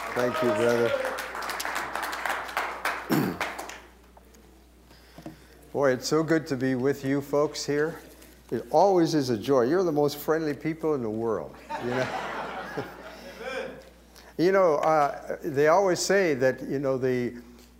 Thank you, brother. Boy, it's so good to be with you folks here. It always is a joy. You're the most friendly people in the world, you know. You know, they always say that, you know, the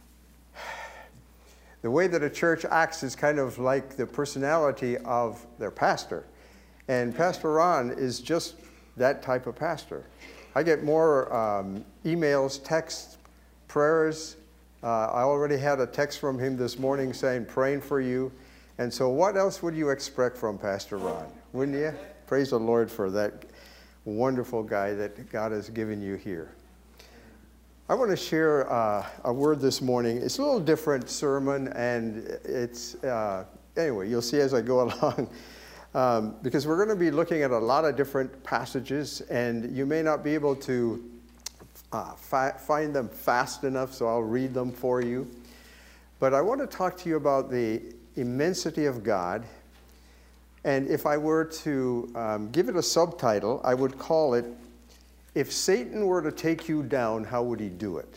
way that a church acts is kind of like the personality of their pastor. And Pastor Ron is just that type of pastor. I get more emails, texts, prayers. I already had a text from him this morning saying, praying for you. And so what else would you expect from Pastor Ron? Wouldn't you? Praise the Lord for that wonderful guy that God has given you here. I want to share a word this morning. It's a little different sermon, and it's, anyway, you'll see as I go along. Because we're going to be looking at a lot of different passages, and you may not be able to find them fast enough, so I'll read them for you. But I want to talk to you about the immensity of God, and if I were to give it a subtitle, I would call it, If Satan Were to Take You Down, How Would He Do It?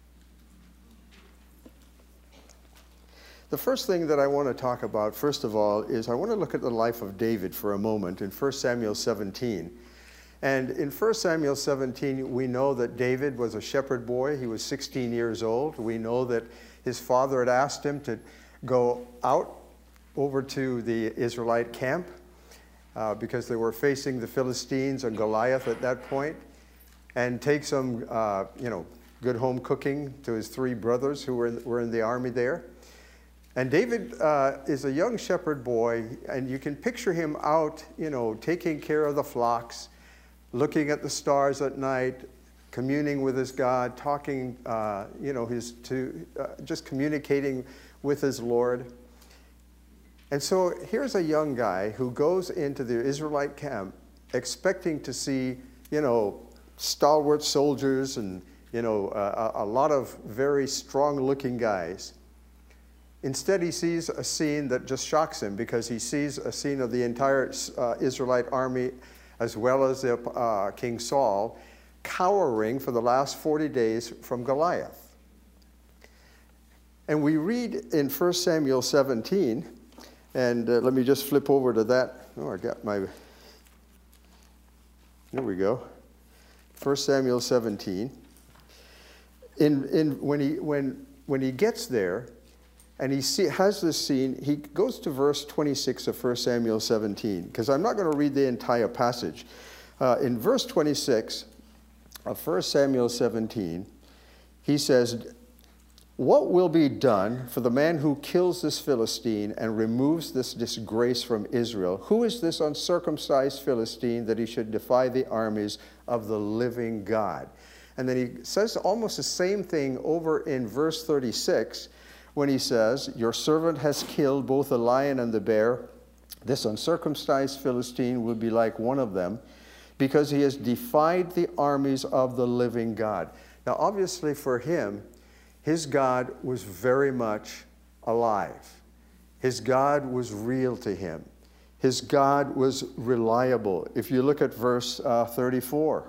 The first thing that I want to talk about, first of all, is I want to look at the life of David for a moment in 1 Samuel 17. And in 1 Samuel 17, we know that David was a shepherd boy. He was 16 years old. We know that his father had asked him to go out over to the Israelite camp because they were facing the Philistines and Goliath at that point, and take some, good home cooking to his three brothers who were in the army there. And David is a young shepherd boy, and you can picture him out, taking care of the flocks, looking at the stars at night, communing with his God, talking, just communicating with his Lord. And so here's a young guy who goes into the Israelite camp expecting to see, stalwart soldiers and, a lot of very strong-looking guys. Instead, he sees a scene that just shocks him, because he sees a scene of the entire Israelite army, as well as King Saul, cowering for the last 40 days from Goliath. And we read in 1 Samuel 17, and let me just flip over to that. Oh, I got my... There we go. 1 Samuel 17. When he gets there, and he has this scene, he goes to verse 26 of 1 Samuel 17, because I'm not going to read the entire passage. In verse 26 of 1 Samuel 17, he says, "What will be done for the man who kills this Philistine and removes this disgrace from Israel? Who is this uncircumcised Philistine that he should defy the armies of the living God?" And then he says almost the same thing over in verse 36, when he says, "Your servant has killed both the lion and the bear. This uncircumcised Philistine will be like one of them, because he has defied the armies of the living God." Now, obviously for him, his God was very much alive. His God was real to him. His God was reliable. If you look at verse 34,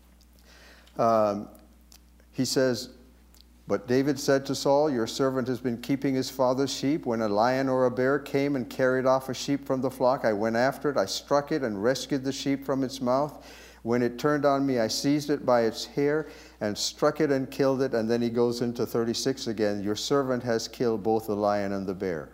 he says, "But David said to Saul, your servant has been keeping his father's sheep. When a lion or a bear came and carried off a sheep from the flock, I went after it. I struck it and rescued the sheep from its mouth. When it turned on me, I seized it by its hair and struck it and killed it." And then he goes into 36 again. "Your servant has killed both the lion and the bear."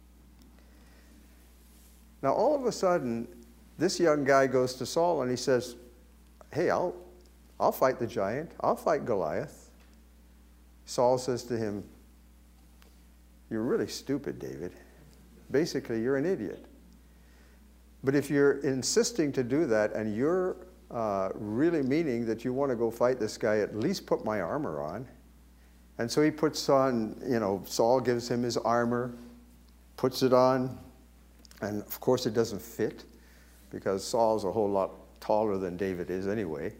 Now, all of a sudden, this young guy goes to Saul and he says, "Hey, I'll fight the giant. I'll fight Goliath." Saul says to him, "You're really stupid, David. Basically, you're an idiot. But if you're insisting to do that, and you're really meaning that you want to go fight this guy, at least put my armor on." And so he puts on, Saul gives him his armor, puts it on, and of course it doesn't fit, because Saul's a whole lot taller than David is anyway.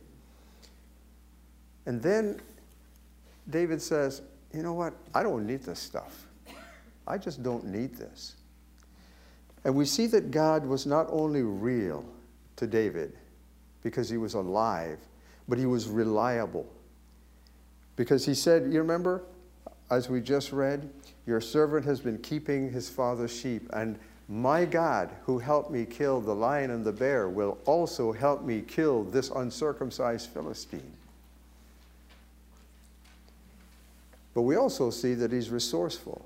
And then David says, "You know what? I don't need this stuff. I just don't need this." And we see that God was not only real to David because he was alive, but he was reliable. Because he said, you remember, as we just read, your servant has been keeping his father's sheep, and my God, who helped me kill the lion and the bear, will also help me kill this uncircumcised Philistine. But we also see that he's resourceful.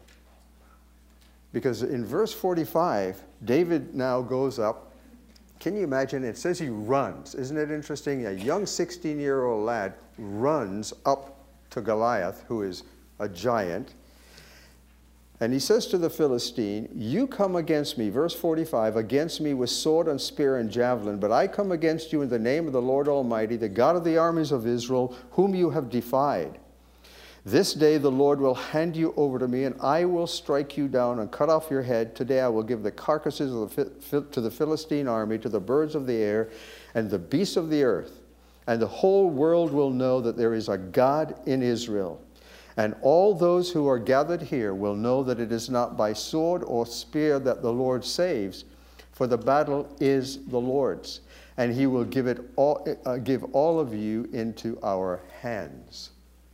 Because in verse 45, David now goes up. Can you imagine? It says he runs. Isn't it interesting? A young 16-year-old lad runs up to Goliath, who is a giant. And he says to the Philistine, you come against me, verse 45, against me with sword and spear and javelin, but I come against you in the name of the Lord Almighty, the God of the armies of Israel, whom you have defied. This day the Lord will hand you over to me, and I will strike you down and cut off your head. Today I will give the carcasses to the Philistine army, to the birds of the air, and the beasts of the earth. And the whole world will know that there is a God in Israel. And all those who are gathered here will know that it is not by sword or spear that the Lord saves, for the battle is the Lord's, and he will give all of you into our hands.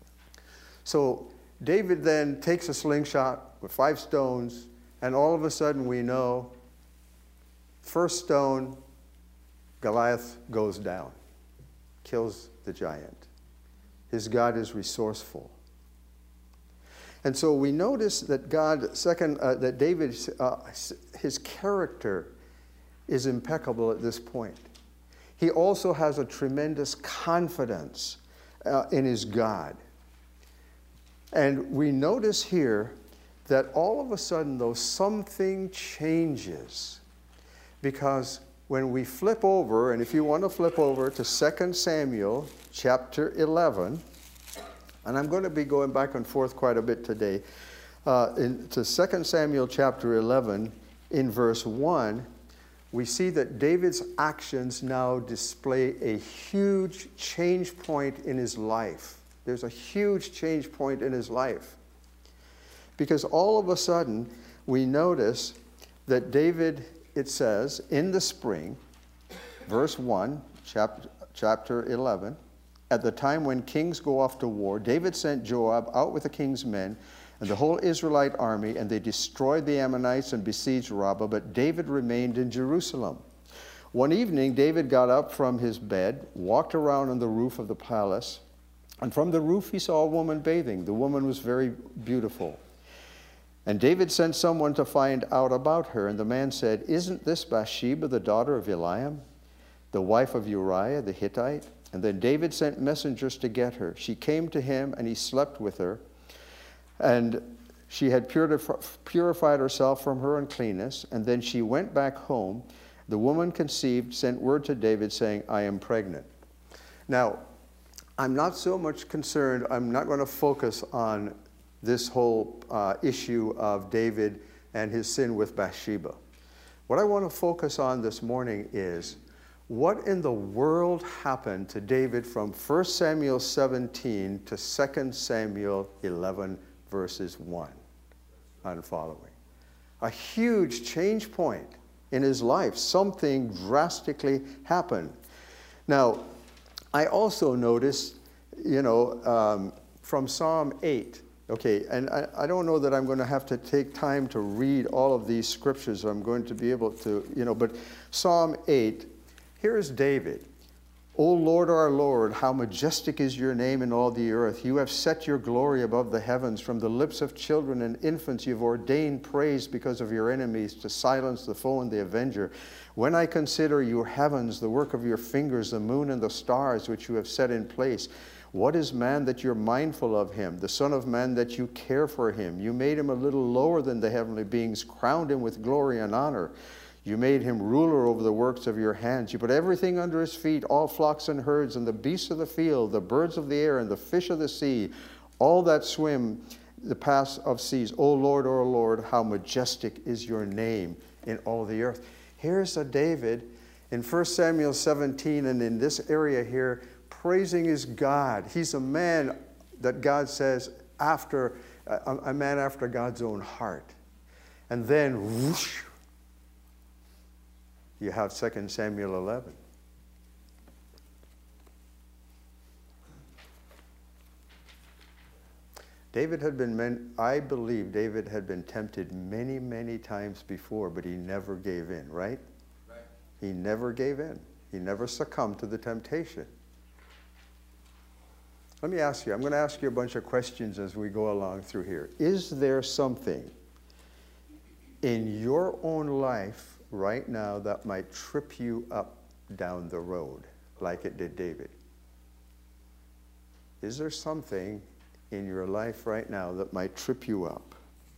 So David then takes a slingshot with 5 stones, and all of a sudden we know, first stone, Goliath goes down, kills the giant. His God is resourceful. And so we notice that that David, his character is impeccable at this point. He also has a tremendous confidence in his God. And we notice here that all of a sudden, though, something changes. Because when we flip over, and if you want to flip over to 2 Samuel chapter 11, and I'm going to be going back and forth quite a bit today, to 2 Samuel chapter 11, in verse 1, we see that David's actions now display a huge change point in his life. There's a huge change point in his life. Because all of a sudden, we notice that David, it says, in the spring, verse 1, chapter 11, at the time when kings go off to war, David sent Joab out with the king's men and the whole Israelite army, and they destroyed the Ammonites and besieged Rabbah, but David remained in Jerusalem. One evening, David got up from his bed, walked around on the roof of the palace, and from the roof he saw a woman bathing. The woman was very beautiful. And David sent someone to find out about her, and the man said, isn't this Bathsheba, the daughter of Eliam, the wife of Uriah the Hittite? And then David sent messengers to get her. She came to him, and he slept with her. And she had purified herself from her uncleanness, and then she went back home. The woman conceived, sent word to David, saying, I am pregnant. Now, I'm not so much concerned, I'm not going to focus on this whole issue of David and his sin with Bathsheba. What I want to focus on this morning is, what in the world happened to David from 1 Samuel 17 to 2 Samuel 11, verses 1 and following? A huge change point in his life. Something drastically happened. Now, I also noticed, from Psalm 8, okay, and I don't know that I'm going to have to take time to read all of these scriptures. I'm going to be able to, but Psalm 8, here's David. O Lord, our Lord, how majestic is your name in all the earth. You have set your glory above the heavens. From the lips of children and infants you've ordained praise because of your enemies, to silence the foe and the avenger. When I consider your heavens, the work of your fingers, the moon and the stars which you have set in place, what is man that you're mindful of him, the son of man that you care for him? You made him a little lower than the heavenly beings, crowned him with glory and honor. You made him ruler over the works of your hands. You put everything under his feet, all flocks and herds, and the beasts of the field, the birds of the air, and the fish of the sea, all that swim the paths of seas. O Lord, how majestic is your name in all the earth. Here's a David in 1 Samuel 17, and in this area here, praising his God. He's a man that God says, a man after God's own heart. And then, whoosh, you have 2 Samuel 11. I believe David had been tempted many, many times before, but he never gave in, right? Right. He never gave in. He never succumbed to the temptation. Let me ask you, I'm going to ask you a bunch of questions as we go along through here. Is there something in your own life right now that might trip you up down the road like it did David? Is there something in your life right now that might trip you up?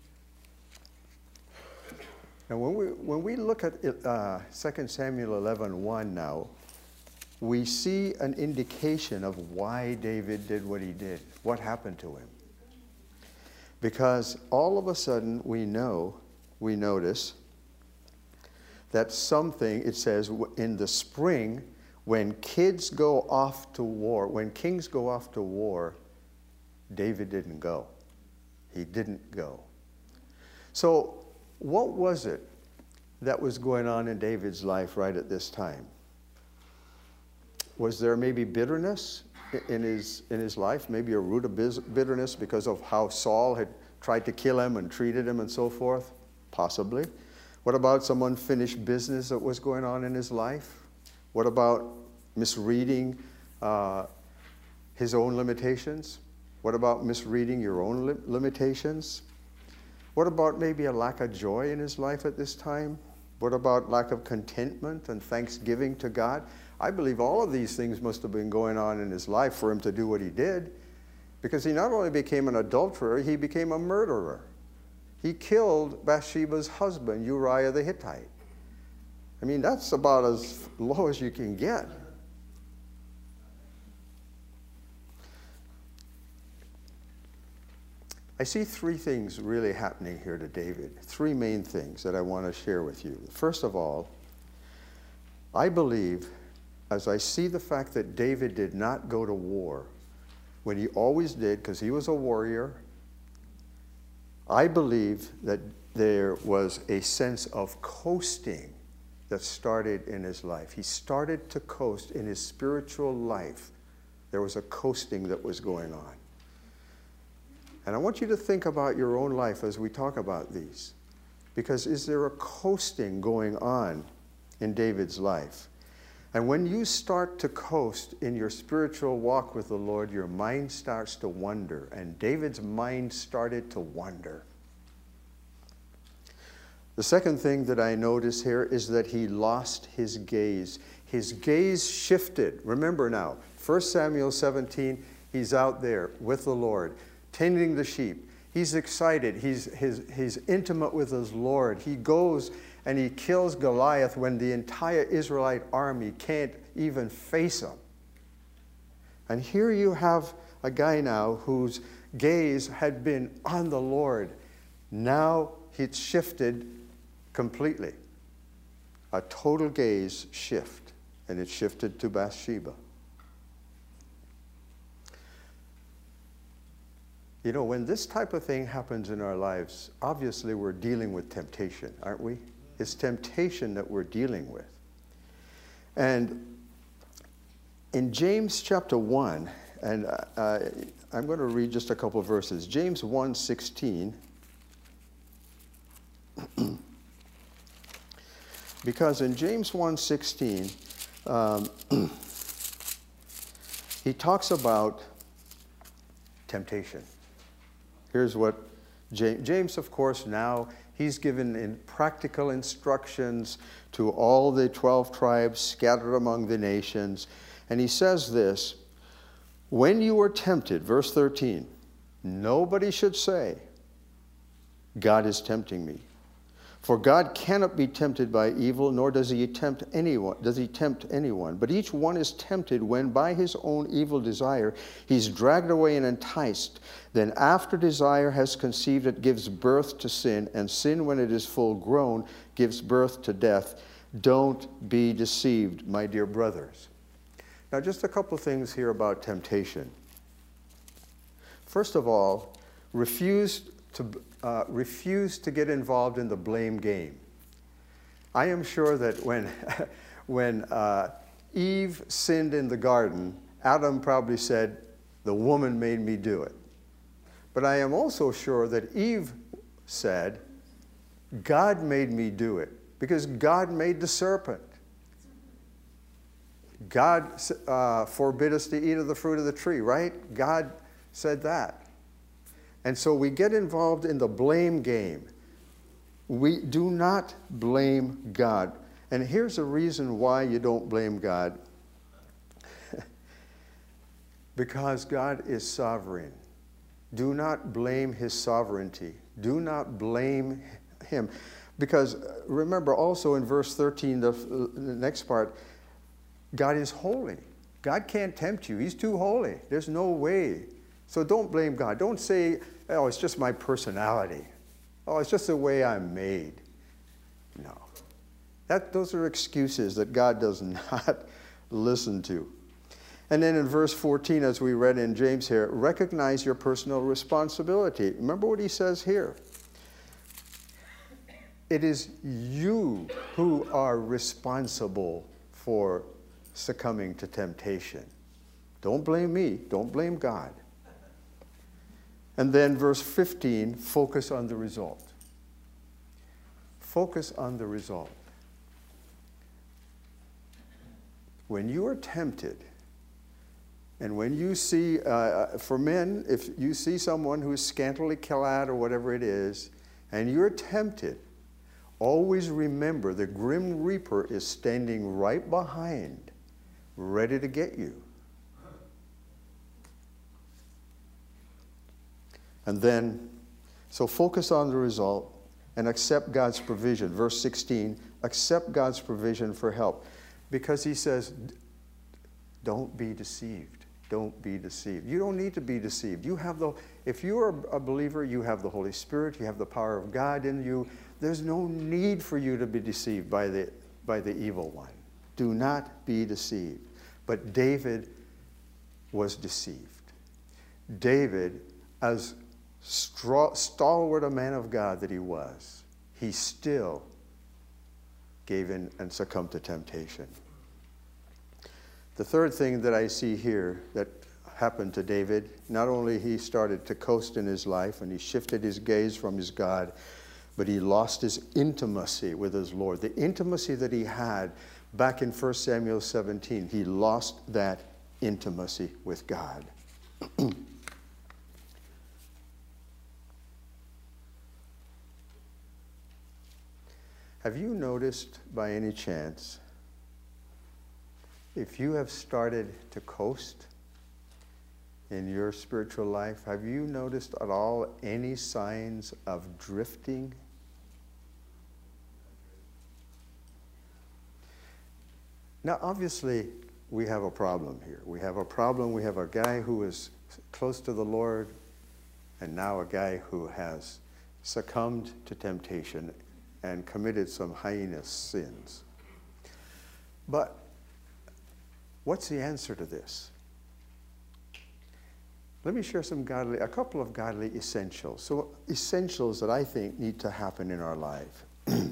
Now, when we look at 2 Samuel 11:1 now, we see an indication of why David did what he did, what happened to him. Because all of a sudden we notice that something, it says, in the spring, when kings go off to war, David didn't go. He didn't go. So what was it that was going on in David's life right at this time? Was there maybe bitterness in his life, maybe a root of bitterness because of how Saul had tried to kill him and treated him and so forth? Possibly. What about some unfinished business that was going on in his life? What about misreading his own limitations? What about misreading your own limitations? What about maybe a lack of joy in his life at this time? What about lack of contentment and thanksgiving to God? I believe all of these things must have been going on in his life for him to do what he did, because he not only became an adulterer, he became a murderer. He killed Bathsheba's husband, Uriah the Hittite. I mean, that's about as low as you can get. I see three things really happening here to David. Three main things that I want to share with you. First of all, I believe, as I see the fact that David did not go to war when he always did, because he was a warrior, I believe that there was a sense of coasting that started in his life. He started to coast in his spiritual life. There was a coasting that was going on. And I want you to think about your own life as we talk about these. Because is there a coasting going on in David's life? And when you start to coast in your spiritual walk with the Lord, your mind starts to wander. And David's mind started to wander. The second thing that I notice here is that he lost his gaze. His gaze shifted. Remember now, 1 Samuel 17, he's out there with the Lord, tending the sheep. He's excited. He's intimate with his Lord. He goes and he kills Goliath when the entire Israelite army can't even face him. And here you have a guy now whose gaze had been on the Lord. Now it's shifted completely. A total gaze shift, and it shifted to Bathsheba. You know, when this type of thing happens in our lives, obviously we're dealing with temptation, aren't we? It's temptation that we're dealing with. And in James chapter 1, and I'm going to read just a couple of verses. James 1:16, because in James 1:16, he talks about temptation. Here's what James, of course, now he's given in practical instructions to all the 12 tribes scattered among the nations. And he says this, when you are tempted, verse 13, nobody should say, God is tempting me. For God cannot be tempted by evil, nor does he tempt anyone. But each one is tempted when by his own evil desire he's dragged away and enticed. Then after desire has conceived, it gives birth to sin, and sin, when it is full grown, gives birth to death. Don't be deceived, my dear brothers. Now, just a couple things here about temptation. First of all, refuse to get involved in the blame game. I am sure that when Eve sinned in the garden, Adam probably said, the woman made me do it. But I am also sure that Eve said, God made me do it, because God made the serpent. God forbid us to eat of the fruit of the tree, right? God said that. And so we get involved in the blame game. We do not blame God. And here's a reason why you don't blame God. Because God is sovereign. Do not blame his sovereignty. Do not blame him. Because remember also in verse 13, the next part, God is holy. God can't tempt you. He's too holy. There's no way. So don't blame God. Don't say, oh, it's just my personality. Oh, it's just the way I'm made. No. Those are excuses that God does not listen to. And then in verse 14, as we read in James here, recognize your personal responsibility. Remember what he says here. It is you who are responsible for succumbing to temptation. Don't blame me. Don't blame God. And then verse 15, focus on the result. Focus on the result. When you are tempted, and when you see, for men, if you see someone who is scantily clad or whatever it is, and you're tempted, always remember the grim reaper is standing right behind, ready to get you. And then, so focus on the result and accept God's provision. Verse 16, accept God's provision for help. Because he says, don't be deceived. Don't be deceived. You don't need to be deceived. If you are a believer, you have the Holy Spirit, you have the power of God in you. There's no need for you to be deceived by the evil one. Do not be deceived. But David was deceived. David, as stalwart a man of God that he was, he still gave in and succumbed to temptation. The third thing that I see here that happened to David, not only he started to coast in his life and he shifted his gaze from his God, but he lost his intimacy with his Lord. The intimacy that he had back in 1 Samuel 17, he lost that intimacy with God. Have you noticed by any chance, if you have started to coast in your spiritual life, have you noticed at all any signs of drifting? Now, obviously, we have a problem here. We have a problem. We have a guy who is close to the Lord, and now a guy who has succumbed to temptation and committed some heinous sins. But what's the answer to this? Let me share a couple of godly essentials. So essentials that I think need to happen in our life.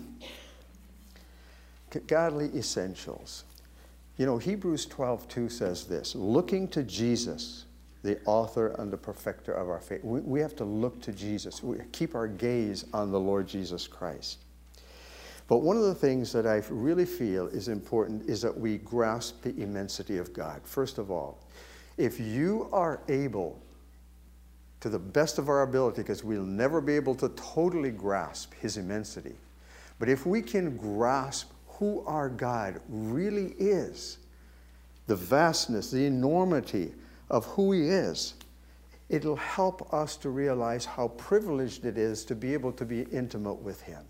Godly essentials. You know, Hebrews 12:2 says this, looking to Jesus, the author and the perfecter of our faith. We have to look to Jesus. We keep our gaze on the Lord Jesus Christ. But one of the things that I really feel is important is that we grasp the immensity of God. First of all, if you are able, to the best of our ability, because we'll never be able to totally grasp his immensity, but if we can grasp who our God really is, the vastness, the enormity of who he is, it'll help us to realize how privileged it is to be able to be intimate with him.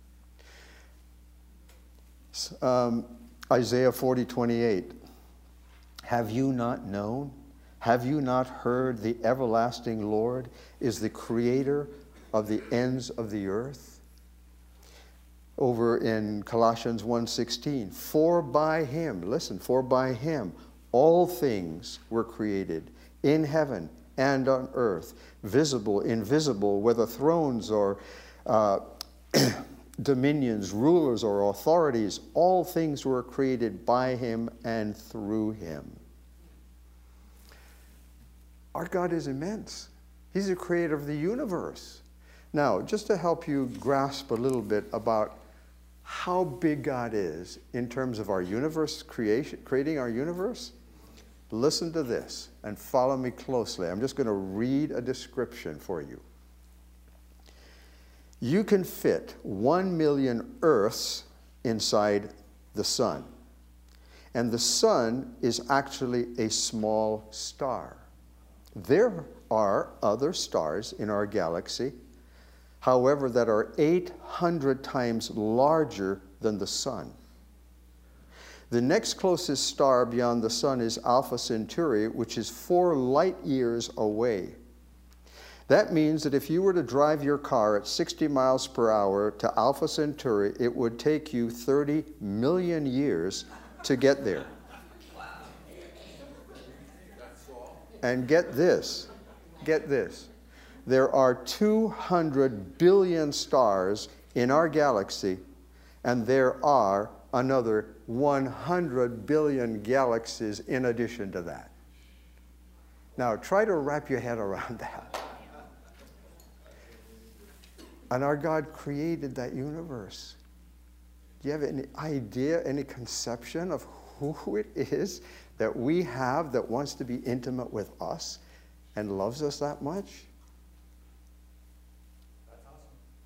Isaiah 40:28. Have you not known? Have you not heard? The everlasting Lord is the creator of the ends of the earth. Over in Colossians 1:16. For by him, listen, for by him all things were created in heaven and on earth, visible, invisible, whether thrones or dominions, rulers or authorities, all things were created by him and through him. Our God is immense. He's the creator of the universe. Now, just to help you grasp a little bit about how big God is in terms of our universe creation, creating our universe, listen to this and follow me closely. I'm just going to read a description for you. You can fit 1 million Earths inside the sun. And the sun is actually a small star. There are other stars in our galaxy, however, that are 800 times larger than the sun. The next closest star beyond the sun is Alpha Centauri, which is 4 light years away. That means that if you were to drive your car at 60 miles per hour to Alpha Centauri, it would take you 30 million years to get there. And get this. There are 200 billion stars in our galaxy, and there are another 100 billion galaxies in addition to that. Now, try to wrap your head around that. And our God created that universe. Do you have any idea, any conception of who it is that we have that wants to be intimate with us and loves us that much? That's awesome.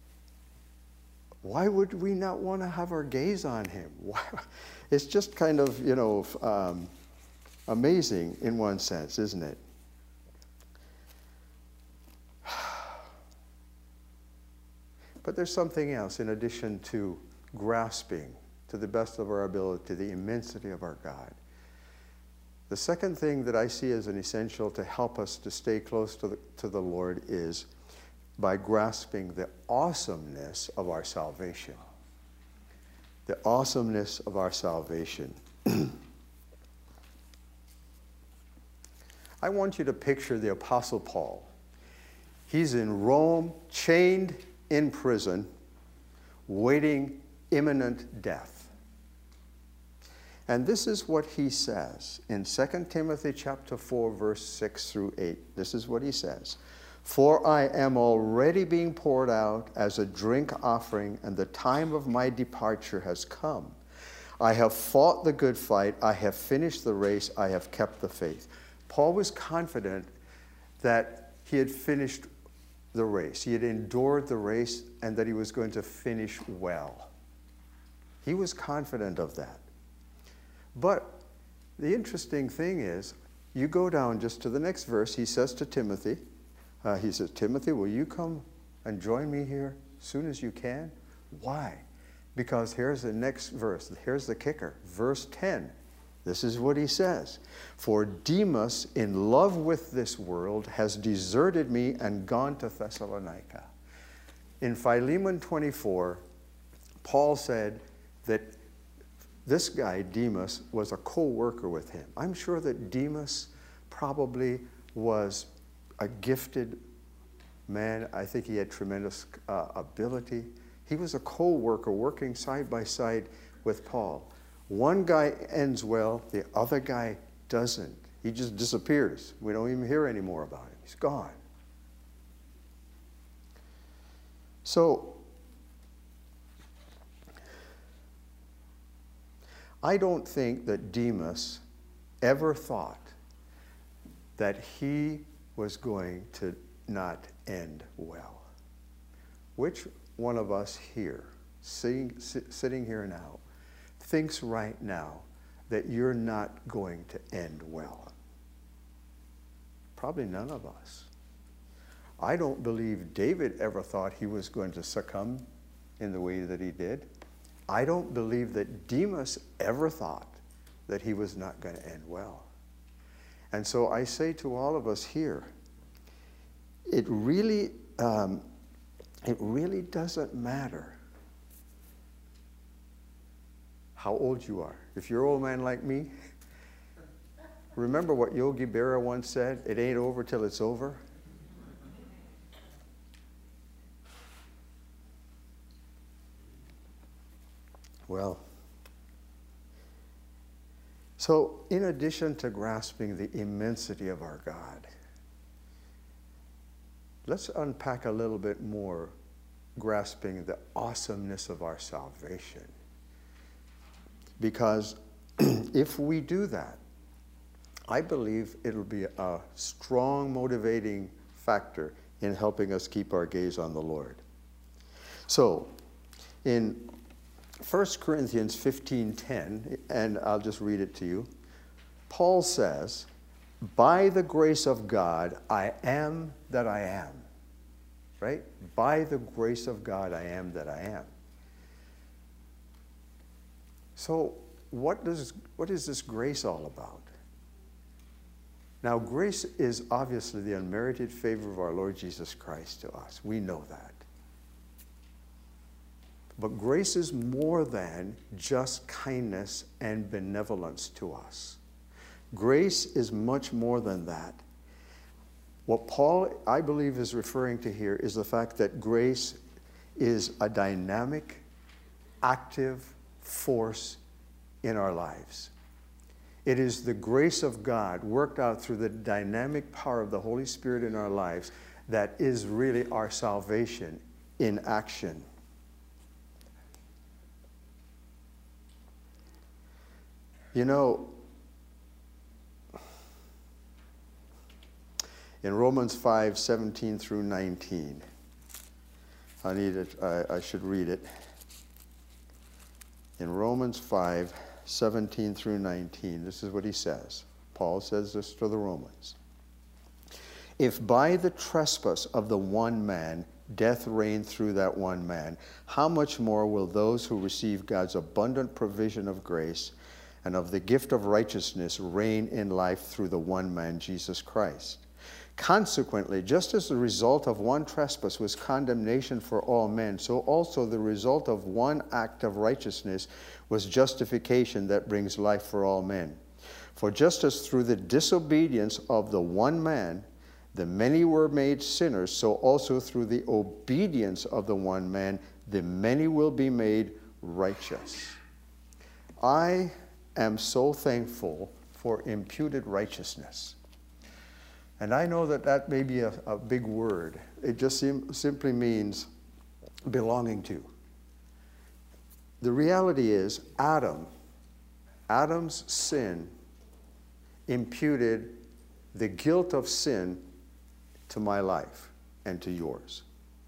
Why would we not want to have our gaze on him? It's just kind of, amazing in one sense, isn't it? But there's something else in addition to grasping to the best of our ability the immensity of our God. The second thing that I see as an essential to help us to stay close to the Lord is by grasping the awesomeness of our salvation. The awesomeness of our salvation. I want you to picture the Apostle Paul. He's in Rome, chained in prison, waiting imminent death. And this is what he says in 2 Timothy chapter 4, verse 6 through 8. This is what he says. For I am already being poured out as a drink offering, and the time of my departure has come. I have fought the good fight. I have finished the race. I have kept the faith. Paul was confident that he had finished the race. He had endured the race and that he was going to finish well. He was confident of that. But the interesting thing is, you go down just to the next verse, he says to Timothy, Timothy, will you come and join me here as soon as you can? Why? Because here's the next verse. Here's the kicker. Verse 10. This is what he says. For Demas, in love with this world, has deserted me and gone to Thessalonica. In Philemon 24, Paul said that this guy, Demas, was a co-worker with him. I'm sure that Demas probably was a gifted man. I think he had tremendous ability. He was a co-worker working side by side with Paul. One guy ends well, the other guy doesn't. He just disappears. We don't even hear any more about him. He's gone. So, I don't think that Demas ever thought that he was going to not end well. Which one of us here, sitting here now, thinks right now that you're not going to end well? Probably none of us. I don't believe David ever thought he was going to succumb in the way that he did. I don't believe that Demas ever thought that he was not going to end well. And so I say to all of us here, it really doesn't matter how old you are. If you're an old man like me, remember what Yogi Berra once said, it ain't over till it's over. Well, so in addition to grasping the immensity of our God, let's unpack a little bit more, grasping the awesomeness of our salvation. Because if we do that, I believe it'll be a strong motivating factor in helping us keep our gaze on the Lord. So, in 1 Corinthians 15:10, and I'll just read it to you, Paul says, "By the grace of God, I am that I am." Right? By the grace of God, I am that I am. So, what is this grace all about? Now, grace is obviously the unmerited favor of our Lord Jesus Christ to us. We know that. But grace is more than just kindness and benevolence to us. Grace is much more than that. What Paul, I believe, is referring to here is the fact that grace is a dynamic, active force in our lives. It is the grace of God worked out through the dynamic power of the Holy Spirit in our lives that is really our salvation in action. You know, in Romans 5:17 through 19, I should read it. In Romans 5:17 through 19, this is what he says. Paul says this to the Romans. "If by the trespass of the one man death reigned through that one man, how much more will those who receive God's abundant provision of grace and of the gift of righteousness reign in life through the one man, Jesus Christ? Consequently, just as the result of one trespass was condemnation for all men, so also the result of one act of righteousness was justification that brings life for all men. For just as through the disobedience of the one man the many were made sinners, so also through the obedience of the one man the many will be made righteous." I am so thankful for imputed righteousness. And I know that may be a big word. It just simply means belonging to. The reality is Adam's sin imputed the guilt of sin to my life and to yours.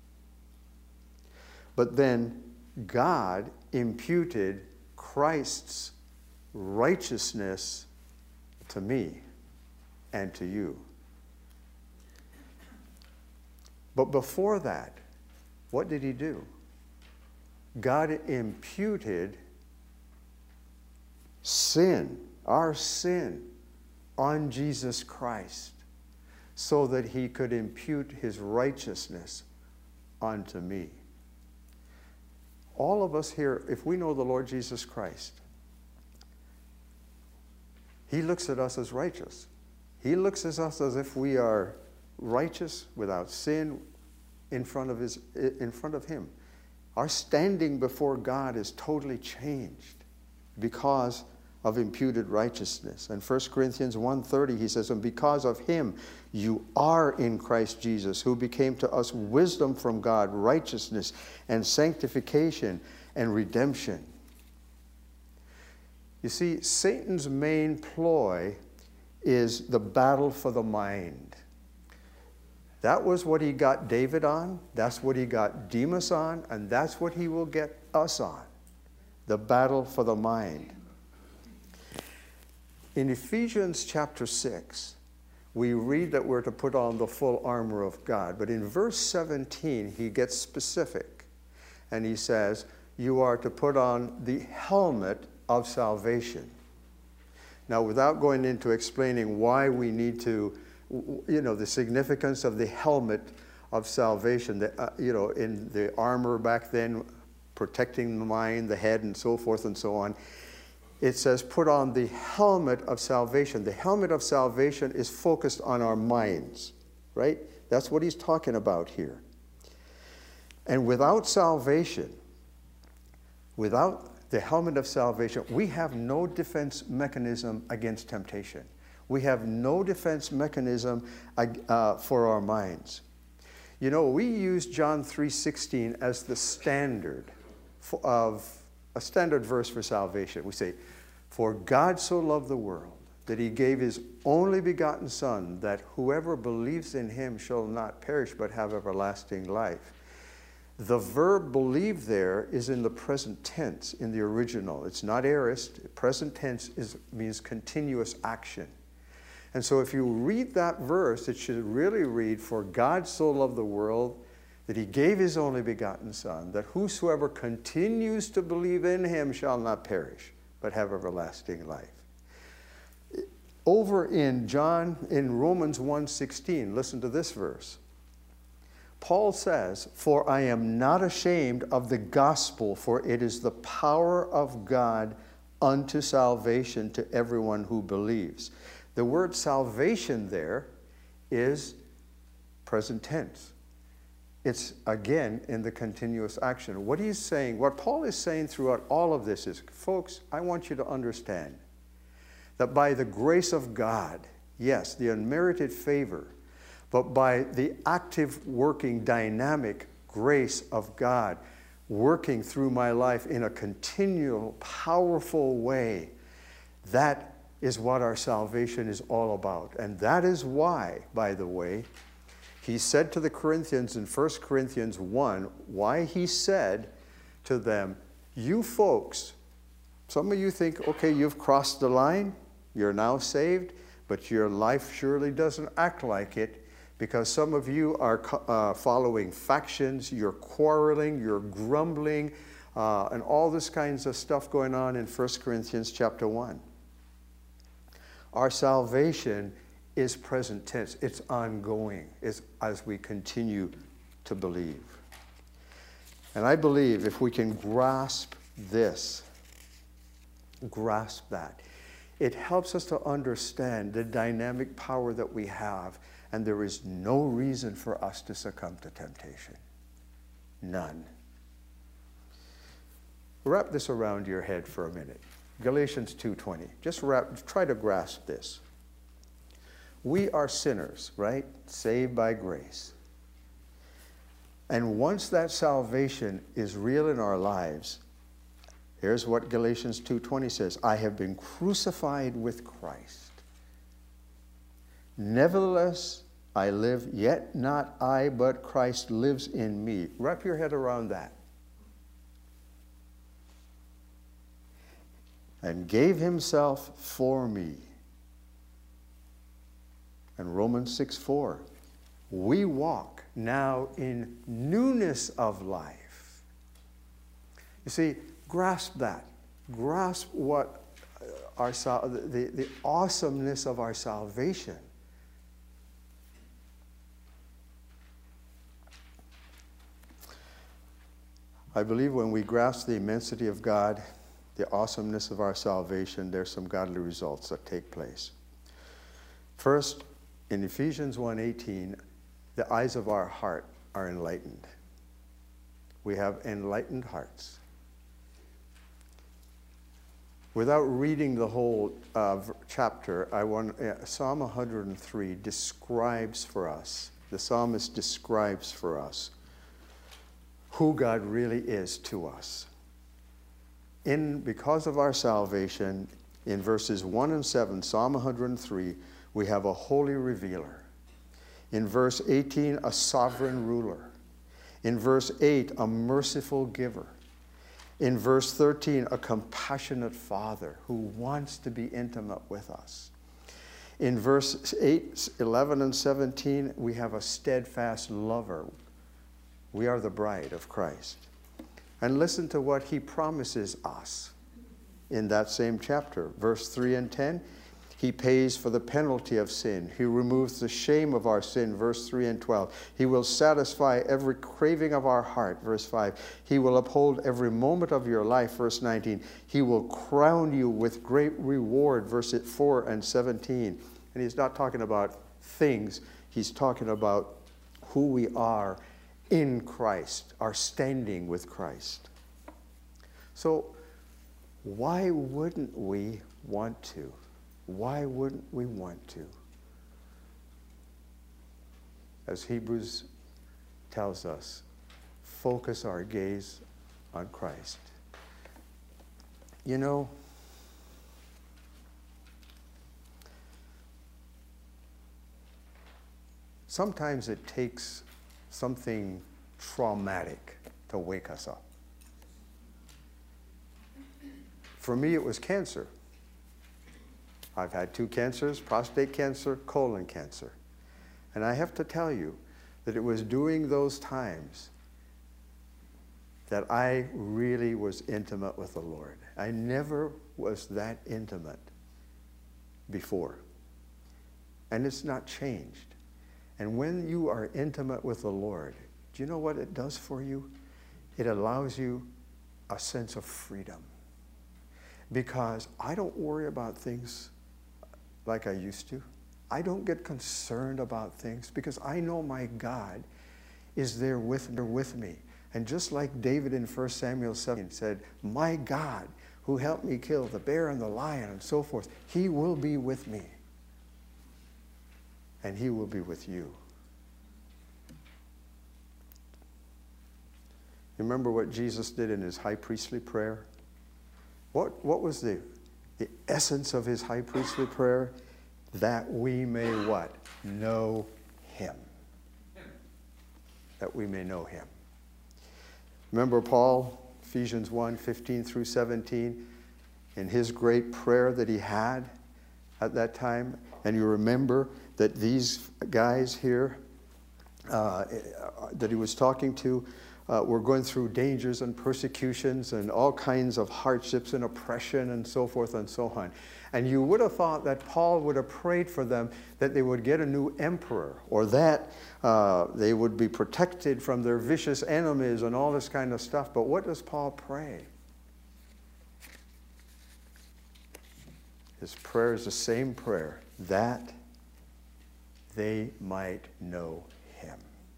But then God imputed Christ's righteousness to me and to you. But before that, what did he do? God imputed sin, our sin, on Jesus Christ so that he could impute his righteousness unto me. All of us here, if we know the Lord Jesus Christ, he looks at us as righteous. He looks at us as if we are righteous, without sin, in front of him. Our standing before God is totally changed because of imputed righteousness. And 1 Corinthians 1:30, he says, "And because of him you are in Christ Jesus, who became to us wisdom from God, righteousness and sanctification and redemption." You see, Satan's main ploy is the battle for the mind. That was what he got David on, that's what he got Demas on, and that's what he will get us on. The battle for the mind. In Ephesians chapter 6, we read that we're to put on the full armor of God. But in verse 17, he gets specific. And he says, you are to put on the helmet of salvation. Now, without going into explaining why we need to, the significance of the helmet of salvation, in the armor back then, protecting the mind, the head, and so forth and so on, it says, put on the helmet of salvation. The helmet of salvation is focused on our minds, right? That's what he's talking about here. And without salvation, without the helmet of salvation, we have no defense mechanism against temptation. We have no defense mechanism for our minds. You know, we use John 3:16 as the standard of a standard verse for salvation. We say, "For God so loved the world that he gave his only begotten Son, that whoever believes in him shall not perish but have everlasting life." The verb believe there is in the present tense in the original. It's not aorist. Present tense means continuous action. And so if you read that verse, it should really read, "For God so loved the world that he gave his only begotten Son, that whosoever continues to believe in him shall not perish, but have everlasting life." Over in Romans 1:16, listen to this verse. Paul says, "For I am not ashamed of the gospel, for it is the power of God unto salvation to everyone who believes." The word salvation there is present tense. It's, again, in the continuous action. What he's saying, what Paul is saying throughout all of this is, folks, I want you to understand that by the grace of God, yes, the unmerited favor, but by the active working dynamic grace of God working through my life in a continual, powerful way, that is what our salvation is all about. And that is why, by the way, he said to the Corinthians in 1 Corinthians 1, why he said to them, "You folks," some of you think, okay, you've crossed the line, you're now saved, but your life surely doesn't act like it, because some of you are following factions, you're quarreling, you're grumbling, and all this kinds of stuff going on in 1 Corinthians chapter 1. Our salvation is present tense. It's ongoing as we continue to believe. And I believe if we can grasp this, grasp that, it helps us to understand the dynamic power that we have, and there is no reason for us to succumb to temptation. None. Wrap this around your head for a minute. Galatians 2:20. Just try to grasp this. We are sinners, right? Saved by grace. And once that salvation is real in our lives, here's what Galatians 2:20 says, "I have been crucified with Christ. Nevertheless, I live, yet not I, but Christ lives in me." Wrap your head around that. "And gave himself for me." And Romans 6:4, "We walk now in newness of life." You see, grasp that. Grasp what the awesomeness of our salvation. I believe when we grasp the immensity of God, the awesomeness of our salvation, there's some godly results that take place. First, in Ephesians 1:18, the eyes of our heart are enlightened. We have enlightened hearts. Without reading the whole chapter, Psalm 103 describes for us, the psalmist describes for us who God really is to us. Because of our salvation, in verses 1 and 7, Psalm 103, we have a holy revealer. In verse 18, a sovereign ruler. In verse 8, a merciful giver. In verse 13, a compassionate father who wants to be intimate with us. In verse 8, 11, and 17, we have a steadfast lover. We are the bride of Christ. And listen to what he promises us in that same chapter. Verse 3 and 10, he pays for the penalty of sin. He removes the shame of our sin. Verse 3 and 12, he will satisfy every craving of our heart. Verse 5, he will uphold every moment of your life. Verse 19, he will crown you with great reward. Verse 4 and 17, and he's not talking about things. He's talking about who we are in Christ, our standing with Christ. So why wouldn't we want to? Why wouldn't we want to? As Hebrews tells us, focus our gaze on Christ. You know, sometimes it takes something traumatic to wake us up. For me, it was cancer. I've had 2 cancers, prostate cancer, colon cancer. And I have to tell you that it was during those times that I really was intimate with the Lord. I never was that intimate before. And it's not changed. And when you are intimate with the Lord, do you know what it does for you? It allows you a sense of freedom. Because I don't worry about things like I used to. I don't get concerned about things because I know my God is there with me. And just like David in 1 Samuel 7 said, my God who helped me kill the bear and the lion and so forth, he will be with me. And he will be with you. You remember what Jesus did in his high priestly prayer? What was the essence of his high priestly prayer? That we may what? Know him. That we may know him. Remember Paul, Ephesians 1, 15 through 17, in his great prayer that he had at that time? And you remember that these guys here that he was talking to were going through dangers and persecutions and all kinds of hardships and oppression and so forth and so on. And you would have thought that Paul would have prayed for them that they would get a new emperor, or that they would be protected from their vicious enemies and all this kind of stuff. But what does Paul pray? His prayer is the same prayer, that they might know him.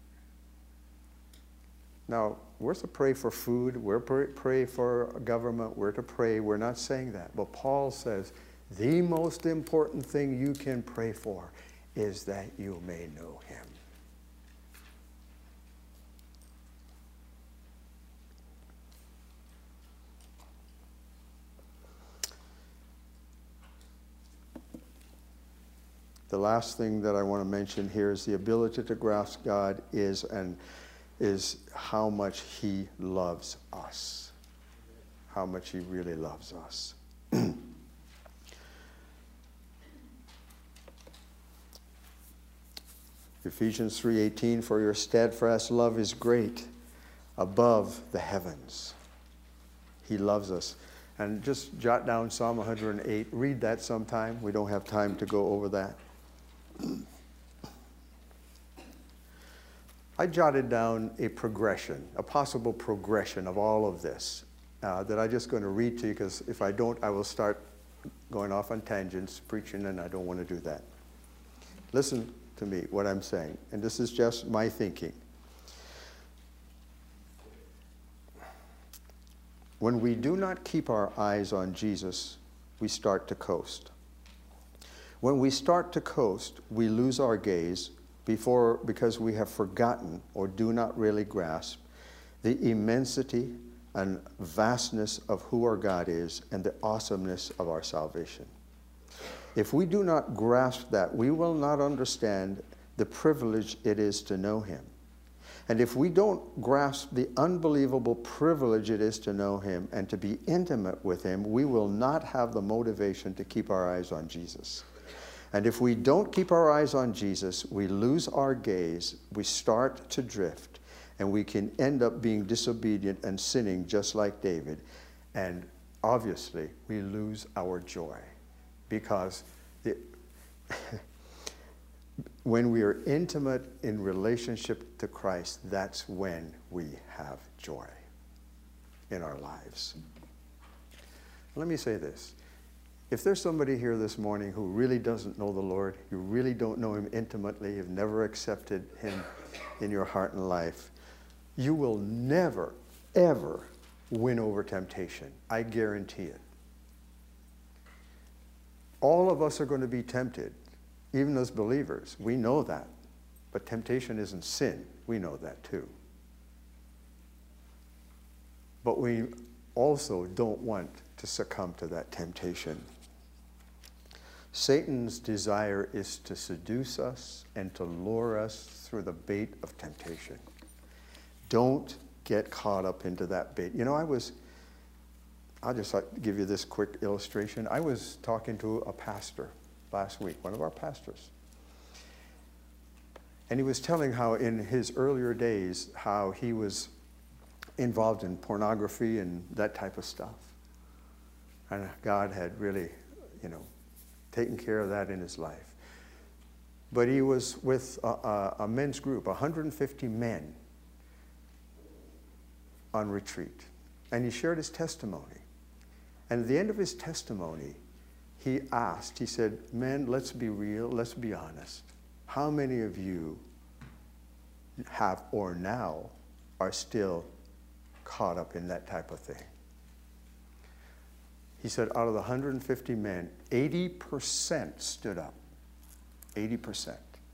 Now, we're to pray for food, we're to pray for government, we're to pray, we're not saying that. But Paul says, the most important thing you can pray for is that you may know him. The last thing that I want to mention here is the ability to grasp God is how much he loves us. How much he really loves us. Ephesians 3:18, for your steadfast love is great above the heavens. He loves us. And just jot down Psalm 108. Read that sometime. We don't have time to go over that. I jotted down a progression, a possible progression of all of this that I'm just going to read to you, because if I don't, I will start going off on tangents, preaching, and I don't want to do that. Listen to me, what I'm saying, and this is just my thinking. When we do not keep our eyes on Jesus, we start to coast. When we start to coast, we lose our gaze because we have forgotten or do not really grasp the immensity and vastness of who our God is and the awesomeness of our salvation. If we do not grasp that, we will not understand the privilege it is to know him. And if we don't grasp the unbelievable privilege it is to know him and to be intimate with him, we will not have the motivation to keep our eyes on Jesus. And if we don't keep our eyes on Jesus, we lose our gaze, we start to drift, and we can end up being disobedient and sinning just like David. And obviously, we lose our joy. Because when we are intimate in relationship to Christ, that's when we have joy in our lives. Let me say this. If there's somebody here this morning who really doesn't know the Lord, you really don't know him intimately, you've never accepted him in your heart and life, you will never, ever win over temptation. I guarantee it. All of us are going to be tempted, even as believers. We know that. But temptation isn't sin. We know that too. But we also don't want to succumb to that temptation. Satan's desire is to seduce us and to lure us through the bait of temptation. Don't get caught up into that bait. You know, I'll just give you this quick illustration. I was talking to a pastor last week, one of our pastors. And he was telling how in his earlier days, how he was involved in pornography and that type of stuff. And God had really, taken care of that in his life. But he was with a men's group, 150 men on retreat. And he shared his testimony. And at the end of his testimony, he said, men, let's be real, let's be honest. How many of you have or now are still caught up in that type of thing? He said, out of the 150 men, 80% stood up. 80%.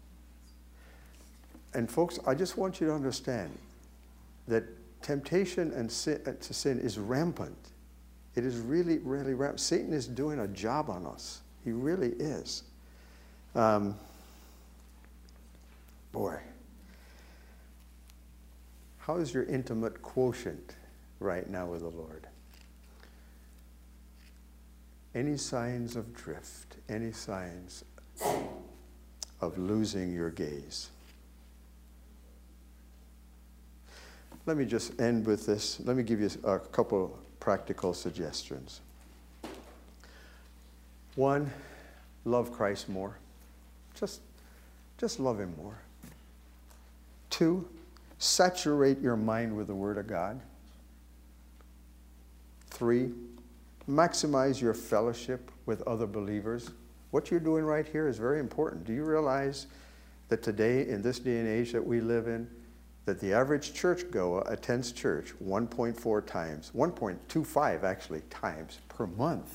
And folks, I just want you to understand that temptation and to sin is rampant. It is really, really rampant. Satan is doing a job on us. He really is. Boy. How is your intimate quotient right now with the Lord? Any signs of drift? Any signs of losing your gaze? Let me just end with this. Let me give you a couple practical suggestions. One, love Christ more. Just love him more. Two, saturate your mind with the Word of God. Three, maximize your fellowship with other believers. What you're doing right here is very important. Do you realize that today, in this day and age that we live in, that the average churchgoer attends church 1.4 times, 1.25 actually times per month?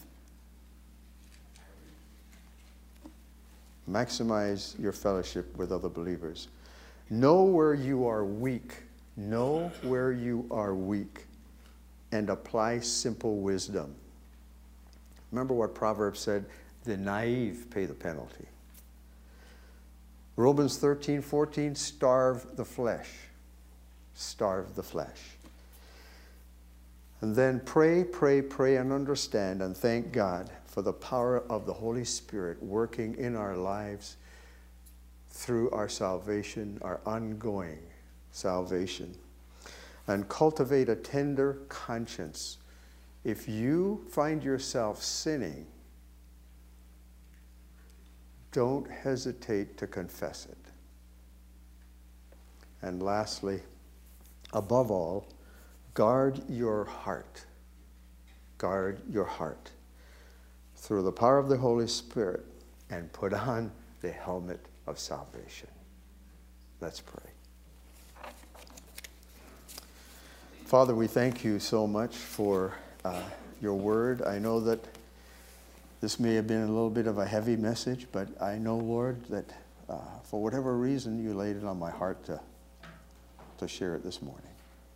Maximize your fellowship with other believers. Know where you are weak. Know where you are weak and apply simple wisdom. Remember what Proverbs said, the naive pay the penalty. Romans 13:14, starve the flesh. Starve the flesh. And then pray, pray, pray, and understand and thank God for the power of the Holy Spirit working in our lives through our salvation, our ongoing salvation. And cultivate a tender conscience. If you find yourself sinning, don't hesitate to confess it. And lastly, above all, guard your heart. Guard your heart through the power of the Holy Spirit and put on the helmet of salvation. Let's pray. Father, we thank you so much for your word. I know that this may have been a little bit of a heavy message, but I know, Lord, that for whatever reason you laid it on my heart to share it this morning.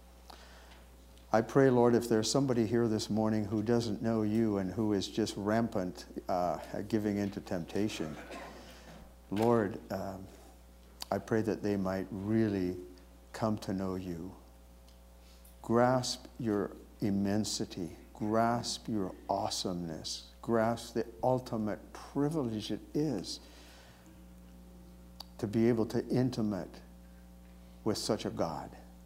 I pray, Lord, if there's somebody here this morning who doesn't know you and who is just rampant at giving into temptation, Lord, I pray that they might really come to know you. Grasp your immensity, grasp your awesomeness, grasp the ultimate privilege it is to be able to intimate with such a God.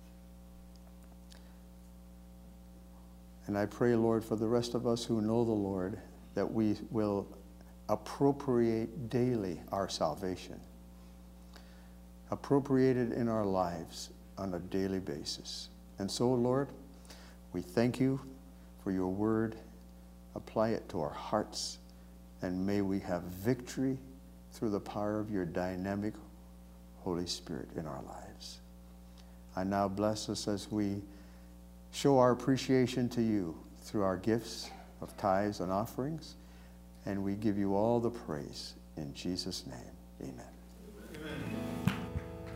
And I pray, Lord, for the rest of us who know the Lord, that we will appropriate daily our salvation. Appropriate it in our lives on a daily basis. And so, Lord, we thank you for your word. Apply it to our hearts, and may we have victory through the power of your dynamic Holy Spirit in our lives. I now bless us as we show our appreciation to you through our gifts of tithes and offerings, and we give you all the praise in Jesus' name. Amen. Amen.